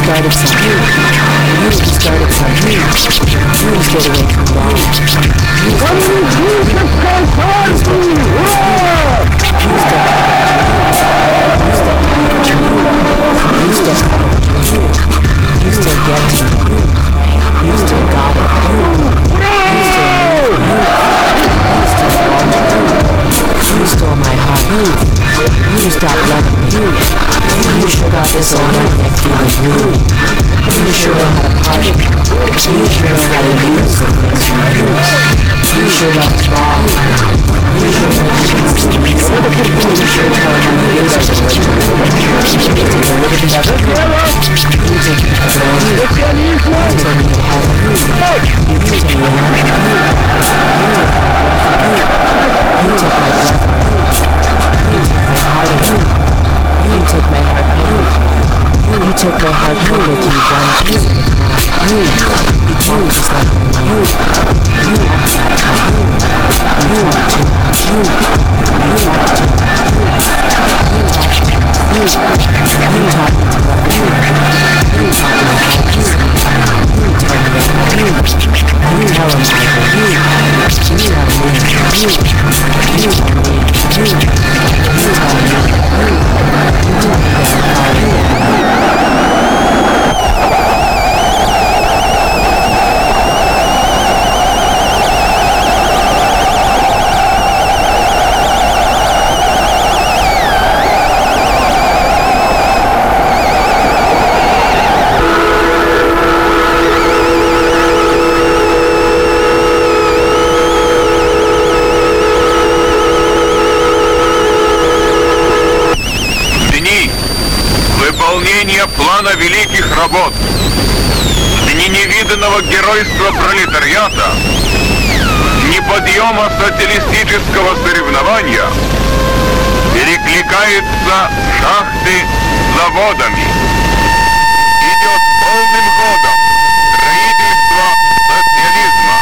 started some you started some you stayed away from wrong. What do you Jesus Christ on me? You still get to me. You still got it. You stole my heart. You stopped loving me. You shook off this old life that feeling rude. You sure know how to party. You sure know how to use the things you use. You sure love to ball. You sure know how to use the things you use. You sure know how to use the things you use. You take me to the zone. You take me to have you. You tell me how to use it. You take me to have you. You take my breath. You took my heart away. You took my heart away with you one kiss. You choose like you act like you talk too much. You talk too much. You talking to other you. You talking about you. You tell me about you. You how am I for you? You have me. You have me. Плана великих работ, дни невиданного геройства пролетариата, дни подъема социалистического соревнования, перекликается шахты заводами. Идет полным ходом строительство социализма.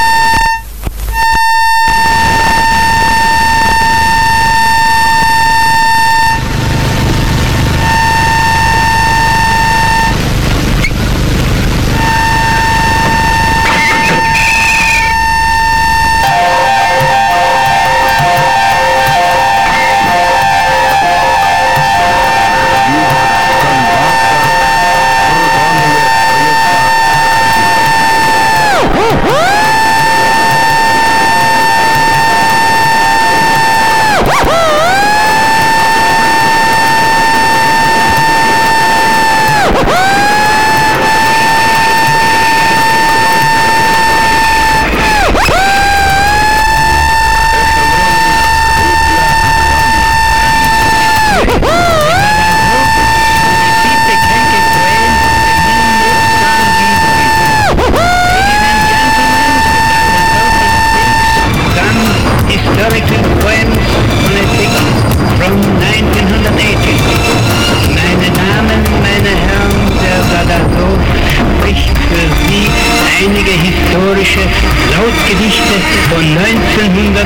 Lautgedichte von 1918.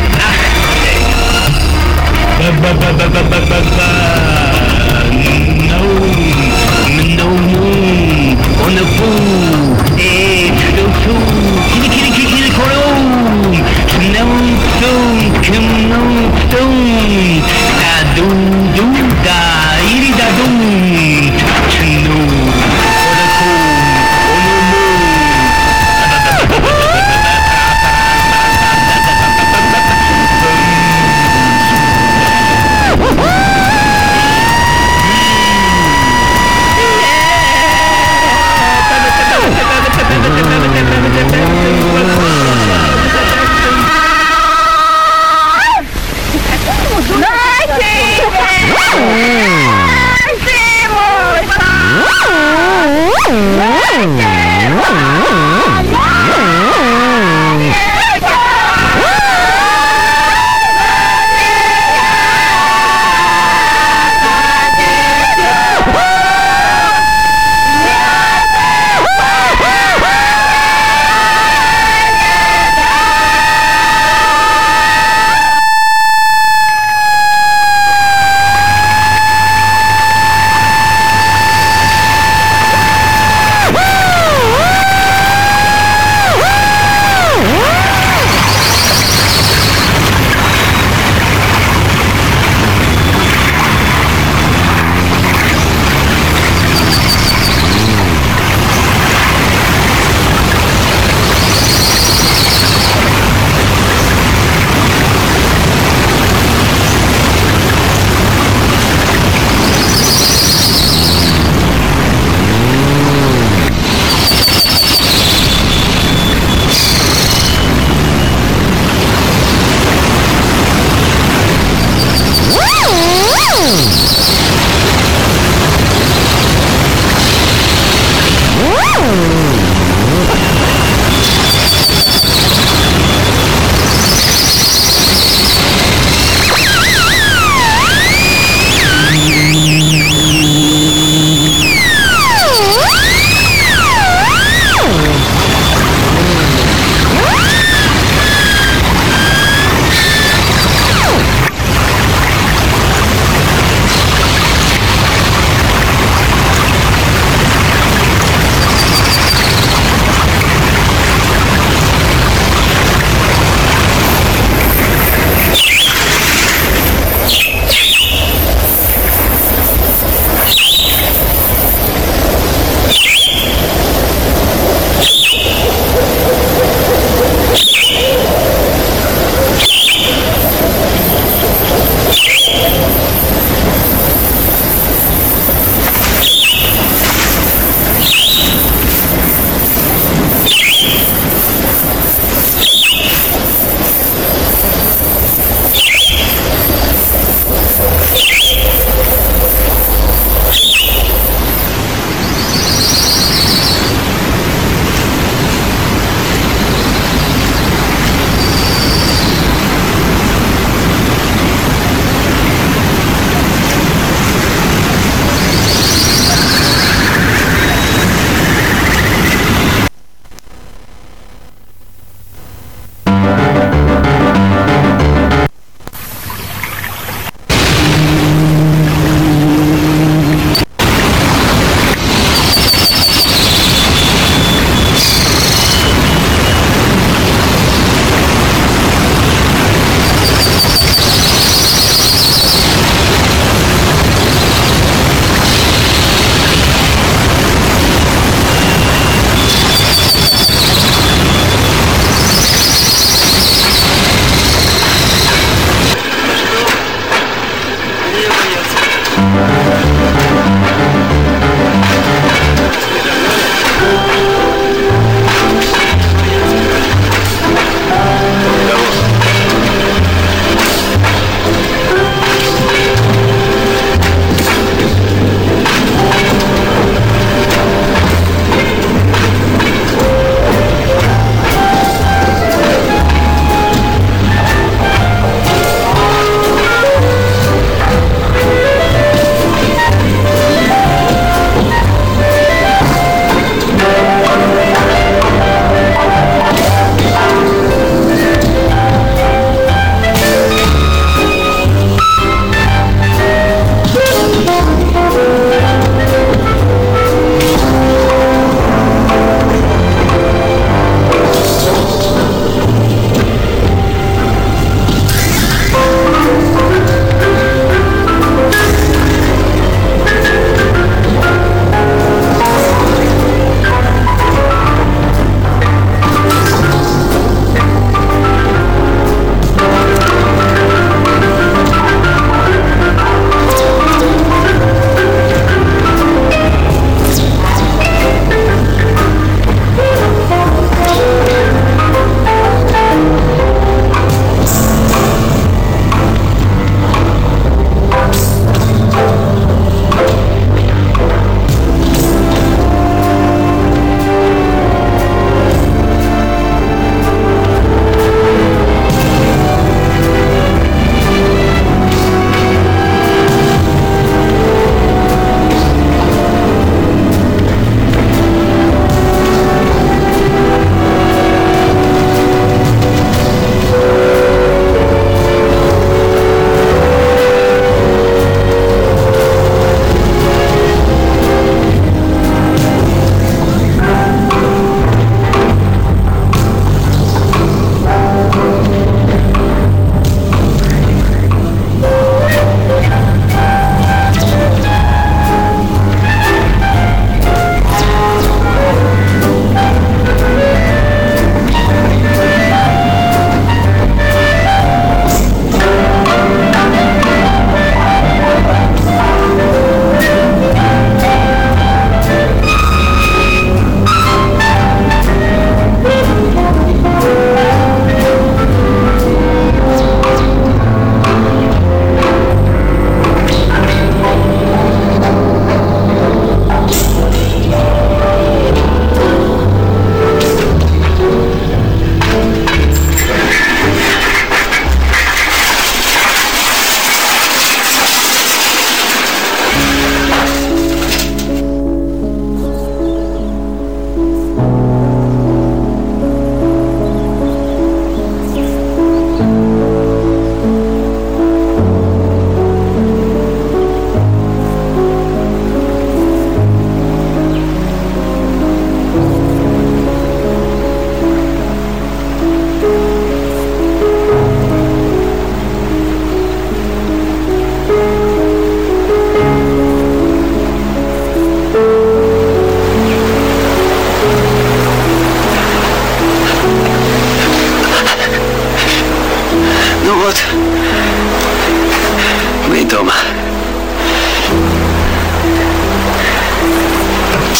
No, on a fool, so soon, kitty, coron, stone, da, irida,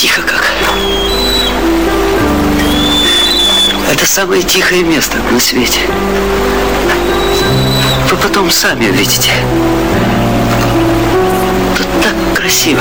Тихо как. Это самое тихое место на свете. Вы потом сами увидите. Тут так красиво.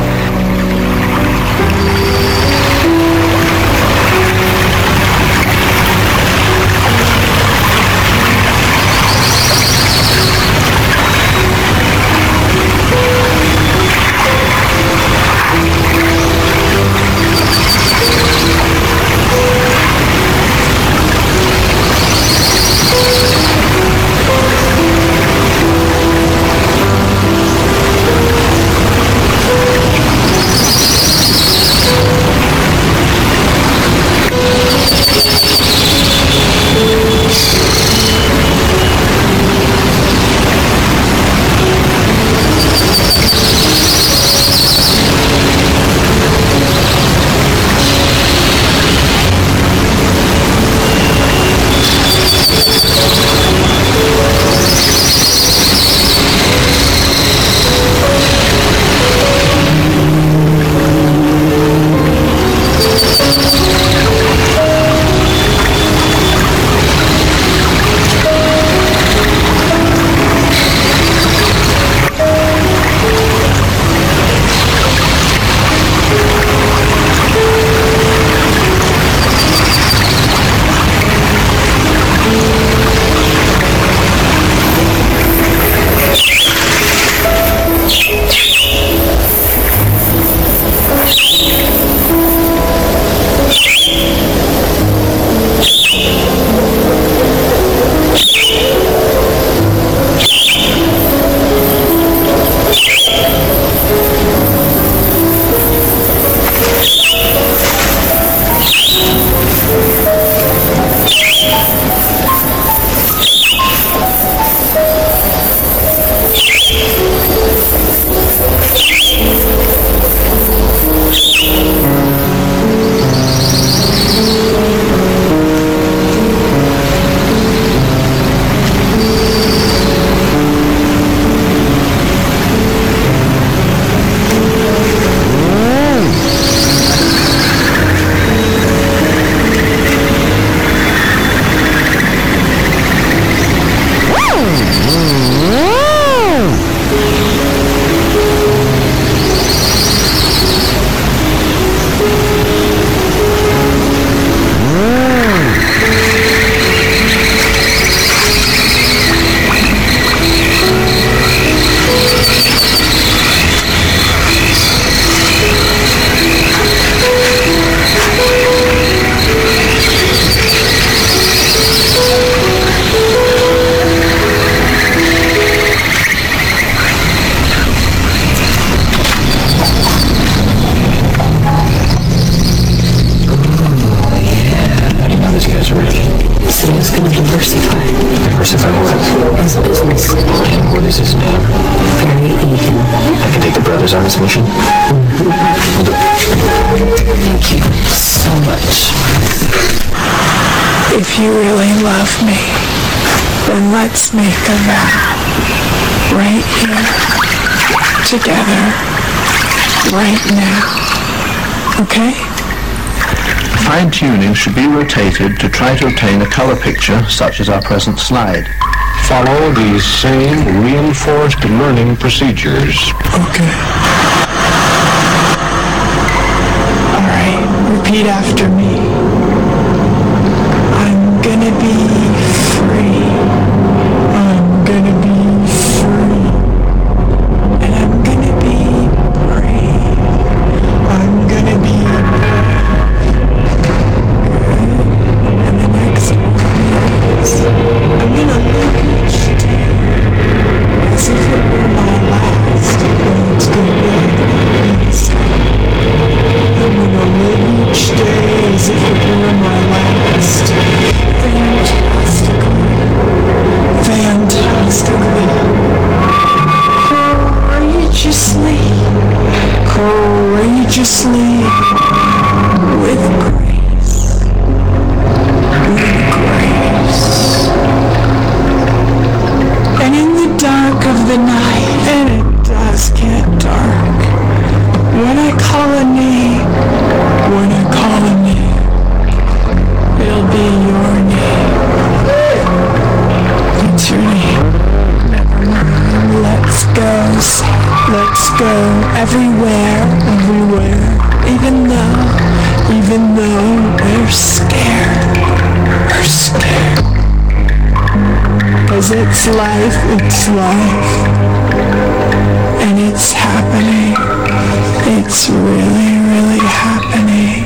Diversify what? His business. What is his name? Very even. I can take the brothers on this mission. Thank you so much. If you really love me, then let's make a vow. Right here. Together. Right now. Okay? Fine-tuning should be rotated to try to obtain a color picture such as our present slide. Follow these same reinforced learning procedures. Okay. Alright, repeat after me. I'm gonna be free. I'm gonna be free. And I'm gonna be brave. I'm gonna be brave. And the next one is, I'm gonna live each day as if it were my last. And it's gonna be like I'm gonna live each day as if it were my last. Fantastically. Courageously. With grace. With grace. And in the dark of the night, and it does get dark, when I call a name, life, it's life. And it's happening. It's really, really happening.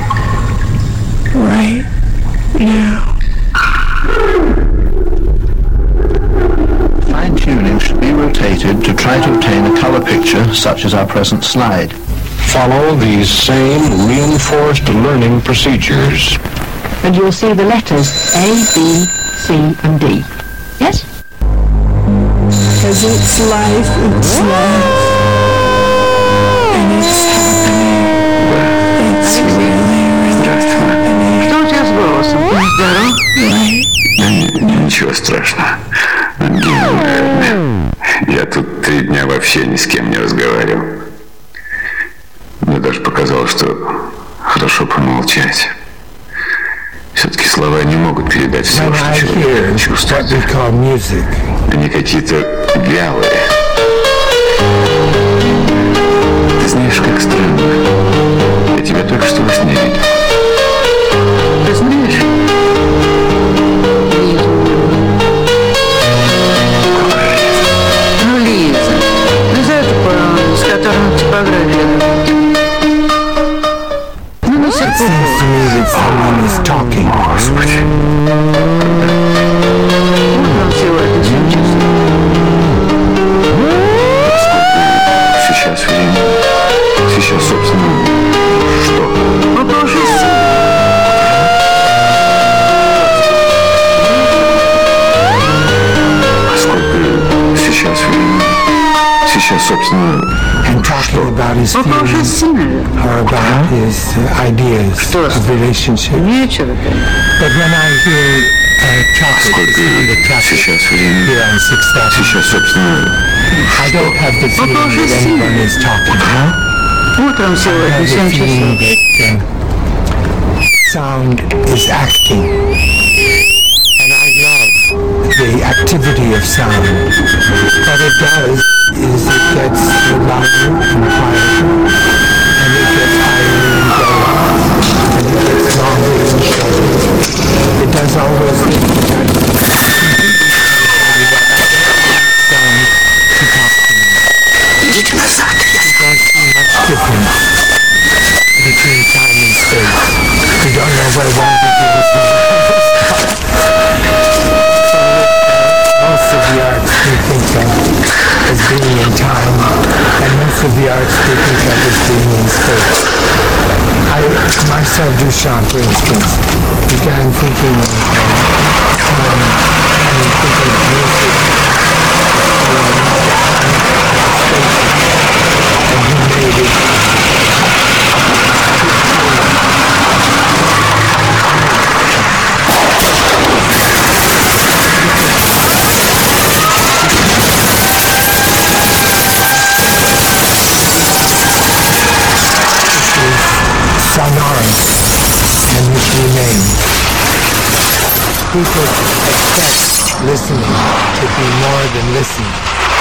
Right now. Fine-tuning should be rotated to try to obtain a color picture such as our present slide. Follow these same reinforced learning procedures. And you'll see the letters A, B, C, and D. Yes? Cause it's life, it's life. And it's happening. It's really, really happening. Что у тебя с голосом? Ты здоров? Right. Ничего страшного. Ангина, я тут 3 дня вообще ни с кем не разговаривал. Мне даже показалось, что хорошо помолчать. Все-таки слова не могут передать все, что человек чувствует. Они какие-то вялые. Ты знаешь, как странно. Я тебя только что во сне видел. Ты знаешь? Ну, Лиза. Лиза, это с которым типография. Ну, на секунду. Господи. Утром сегодня всем часов. Сейчас время. Сейчас, собственно, что? Ну, тоже Сколько сейчас времени? Сейчас, собственно, And talking about his feelings or about his ideas of relationship. Вечер это. But when I hear chocolate сколько in the cafe сейчас времени? here on 6th Avenue, Сейчас, собственно, I don't have the feeling that anyone is talking. Утром I сегодня have the 7 feeling часов. that sound is acting. And I love the activity of sound. What it does is it gets louder and quieter, and it gets higher and lower, and it gets longer and shorter. It does all those things that I don't want sound to talk to me. Идите назад. You don't see much difference between time and space. You don't know where one begins and where most of the arts we think of as being in time, and most of the arts we think of as being in space. Marcel Duchamp, for instance, began thinking of time and thinking of music, and he made it. Sonorous, and which remains. People expect listening to be more than listening.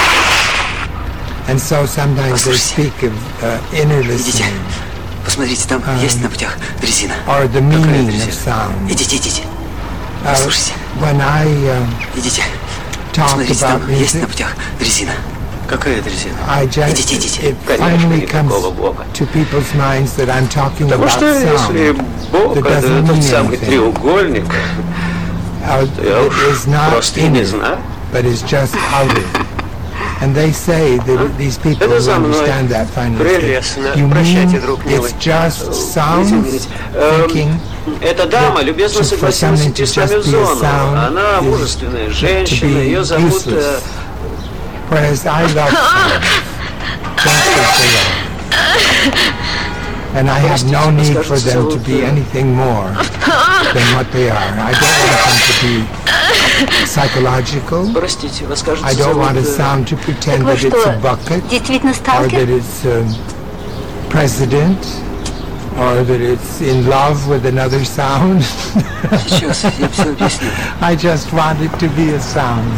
And so sometimes they speak of inner listening. Посмотрите, там есть на путях дрезина. Or the meaning of sound. Идите. Послушайте. When I Идите. talk Посмотрите, about там есть на music, путях дрезина. Какая дрезина? I just, Идите. it finally comes to people's minds that I'm talking Потому about что если sound. Бог That это doesn't тот mean самый anything. треугольник, то я It уж is not просто и in не it, знаю. but it's just out of it. And they say that these people Это who за мной understand that finally прелестно. say, you mean Прощайте, друг милый. it's just sounds thinking Эта дама любезно for согласилась something идти to с нами just в be a зону. sound Она is мужественная to женщина, be ее зовут... useless. Whereas I love sound, just as they are. And I have no need for them to be anything more than what they are. I don't want them to be psychological. Простите, вас кажется, I don't want a зовут... sound to pretend that it's a bucket, Действительно or сталкер? that it's a president, or that it's in love with another sound. Сейчас я все объясню. I just want it to be a sound.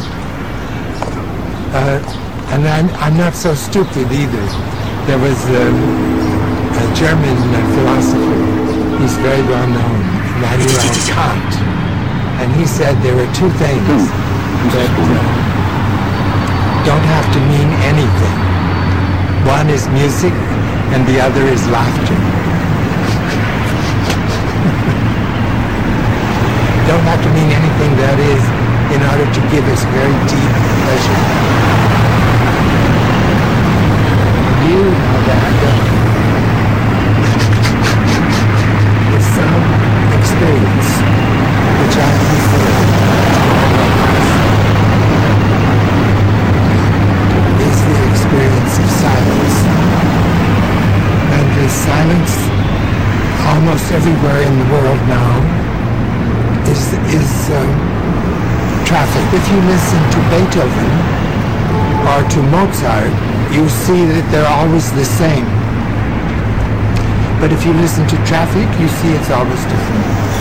And I'm not so stupid either. There was a German philosopher, he's very well known, Immanuel Kant, and he said there were two things that don't have to mean anything. One is music and the other is laughter. Don't have to mean anything, that is, in order to give us very deep pleasure. You know that I don't. It's some experience which I prefer is the experience of silence. And the silence almost everywhere in the world now is traffic. If you listen to Beethoven or to Mozart, you see that they're always the same. But if you listen to traffic, you see it's always different.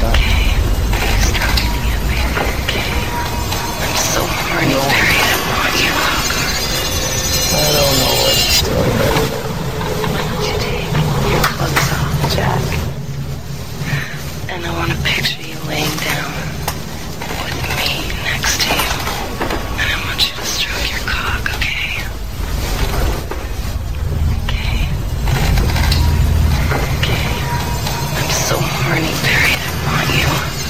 that. I'm so horny, Barry. I want you. I don't know what it's doing, baby. Why don't you take your clothes off, Jack? And I want to picture you laying down with me next to you. And I want you to stroke your cock, okay? Okay. Okay. I'm so horny, Barry. I want you.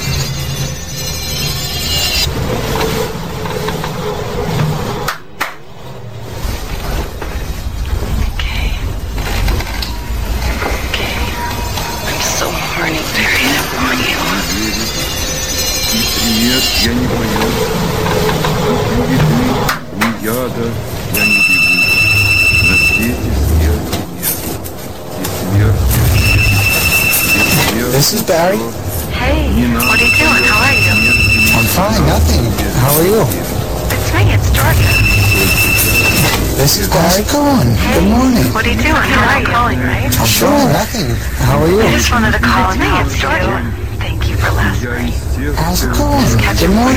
Okay. Okay. I'm so horny, Barry. I want you. Нет, я не боюсь. Ни еды, ни яда я не бегу. На свете смерти нет. И смерти нет. This is Barry. Hey, what are you doing? How are you? I'm fine, nothing. How are you? It's me, it's Georgia. This is Barry. How's it going? Good morning. What are you doing? How are you? Calling, right? Sure, nothing. How are you? I just wanted to call and tell you. Thank you for last night. How's it going? Good morning.